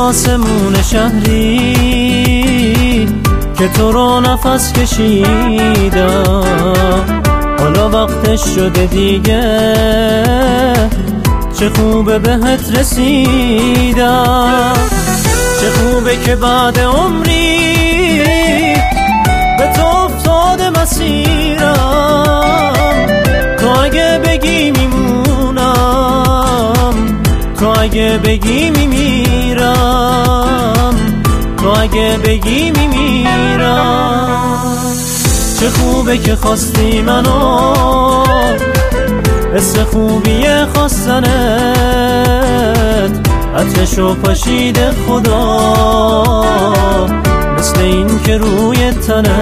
آسمون شهری که تو رو نفس کشیدم، حالا وقتش شده دیگه، چه خوبه بهت رسیدم. چه خوبه که بعد عمری به تو افتاده مسیرم. تو اگه بگی میمونم، تو اگه بگی میمیرم، تو اگه بگی میمیرم. چه خوبه که خواستی منو، حس خوبیه خواستنت، عطرشو پاشیده خدا، مثل این که روی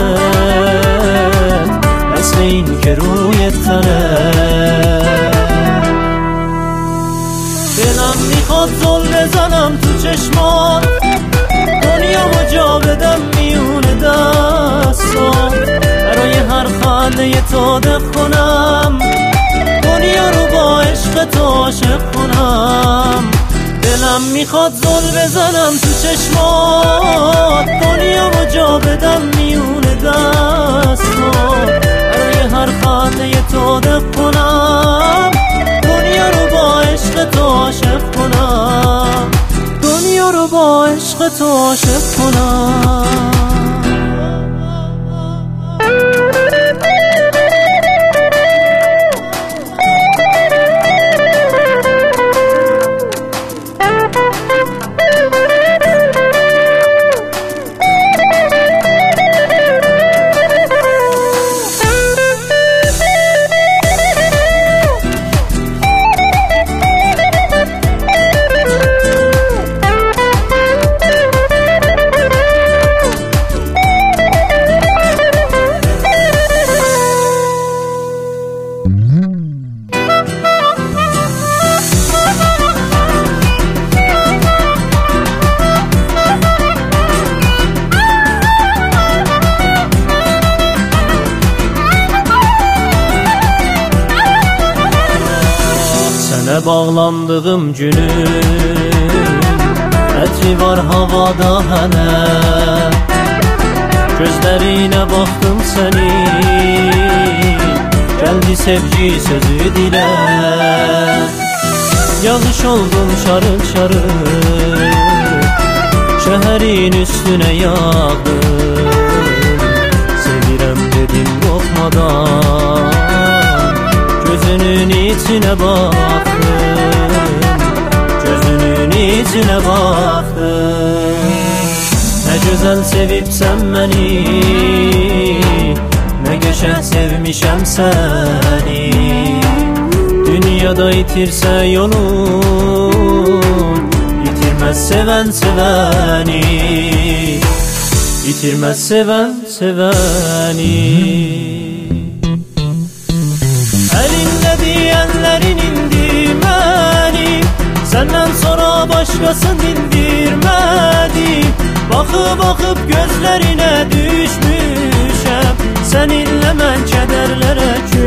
تنت، مثل این که روی تنت. دلم میخواد زل بزنم تو چشمات، دنیامو جا بدم میونه دستام، برای هر خنده تو دق کنم، دنیا رو با عشق تو عاشق کنم. دلم میخواد زل بزنم تو چشمات، دنیامو جا بدم میونه دستام، برای هر خنده تو دق کنم، دنیا رو با عشق تو عاشق کنم، دنیا رو با عشق تو عاشق کنم. Sənə bağlandığım günün ətri var havada hənə, gözlərinə baxdım sənin, gəldi sevgi sözü dilə. Yağış oldum şarıl şarıl, şəhərin üstünə yağdım, sevirəm dedim qorxmadan, gözünün içine baktım, gözünün içine baktım. Ne güzel sevipsen beni, ne geçen sevmişem seni. Dünyada itirse yolun, itirmez seven seveni, itirmez seven seveni. Elinde diyenlerin indirmeni, senden sonra başkası dindirmedi. Bakıp bakıp gözlerine düşmüşem, seninle mən kederlere